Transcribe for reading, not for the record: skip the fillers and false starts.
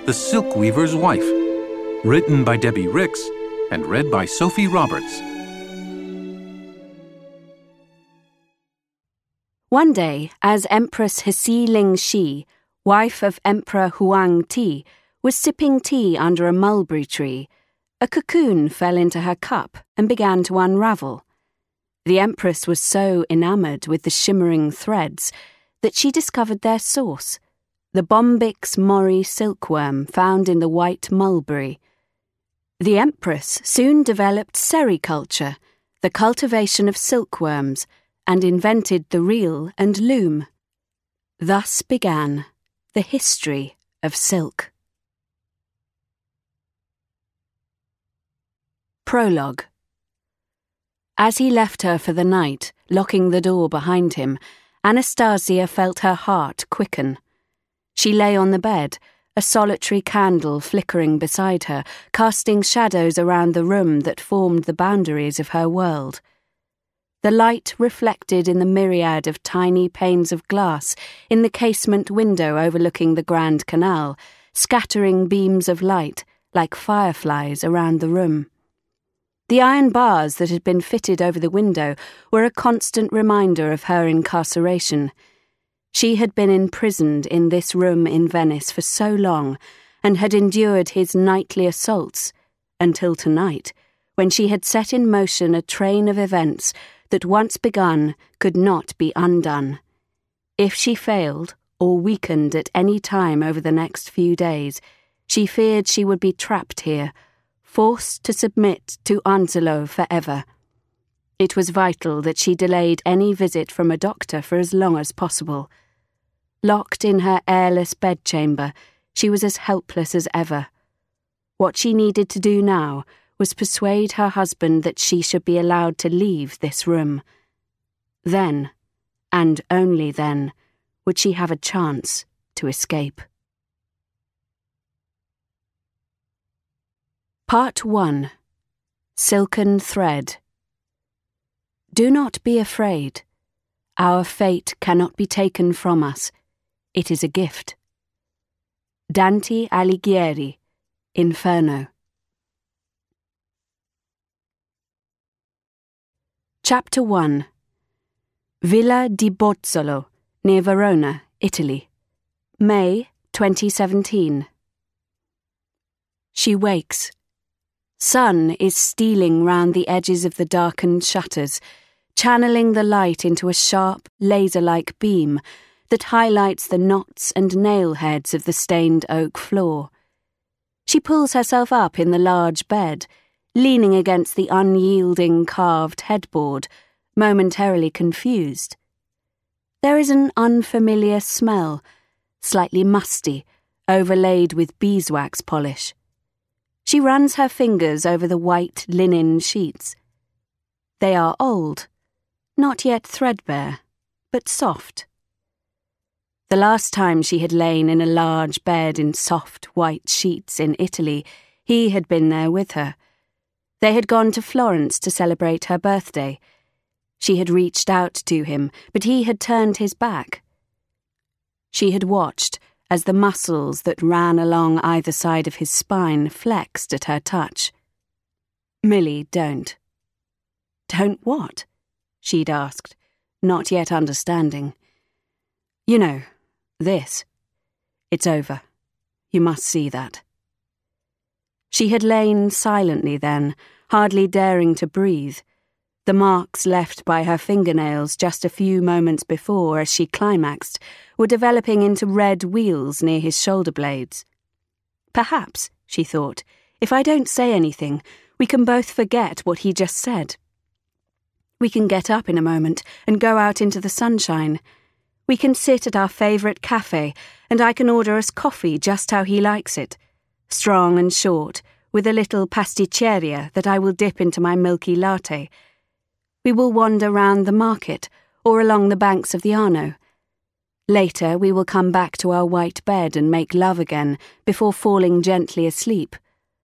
The Silk Weaver's Wife, written by Debbie Ricks and read by Sophie Roberts. One day, as Empress Hsi Ling Shi, wife of Emperor Huang Ti, was sipping tea under a mulberry tree, a cocoon fell into her cup and began to unravel. The Empress was so enamoured with the shimmering threads that she discovered their source, the Bombyx mori silkworm found in the white mulberry. The Empress soon developed sericulture, the cultivation of silkworms, and invented the reel and loom. Thus began the history of silk. Prologue. As he left her for the night, locking the door behind him, Anastasia felt her heart quicken. She lay on the bed, a solitary candle flickering beside her, casting shadows around the room that formed the boundaries of her world. The light reflected in the myriad of tiny panes of glass in the casement window overlooking the Grand Canal, scattering beams of light like fireflies around the room. The iron bars that had been fitted over the window were a constant reminder of her incarceration. She had been imprisoned in this room in Venice for so long and had endured his nightly assaults until tonight, when she had set in motion a train of events that once begun could not be undone. If she failed or weakened at any time over the next few days, she feared she would be trapped here, forced to submit to Anzalo forever. It was vital that she delayed any visit from a doctor for as long as possible. Locked in her airless bedchamber, she was as helpless as ever. What she needed to do now was persuade her husband that she should be allowed to leave this room. Then, and only then, would she have a chance to escape. Part 1. Silken Thread. Do not be afraid. Our fate cannot be taken from us. It is a gift. Dante Alighieri, Inferno. Chapter 1. Villa di Bozzolo, near Verona, Italy. May 2017. She wakes. Sun is stealing round the edges of the darkened shutters, channeling the light into a sharp, laser-like beam that highlights the knots and nail heads of the stained oak floor. She pulls herself up in the large bed, leaning against the unyielding carved headboard, momentarily confused. There is an unfamiliar smell, slightly musty, overlaid with beeswax polish. She runs her fingers over the white linen sheets. They are old, not yet threadbare, but soft. The last time she had lain in a large bed in soft white sheets in Italy, he had been there with her. They had gone to Florence to celebrate her birthday. She had reached out to him, but he had turned his back. She had watched as the muscles that ran along either side of his spine flexed at her touch. "Millie, don't." "Don't what?" she'd asked, not yet understanding. "You know, this. It's over. You must see that." She had lain silently then, hardly daring to breathe. The marks left by her fingernails just a few moments before as she climaxed were developing into red wheals near his shoulder blades. Perhaps, she thought, if I don't say anything, we can both forget what he just said. We can get up in a moment and go out into the sunshine. We can sit at our favourite cafe and I can order us coffee just how he likes it, strong and short, with a little pasticceria that I will dip into my milky latte. We will wander round the market or along the banks of the Arno. Later we will come back to our white bed and make love again before falling gently asleep.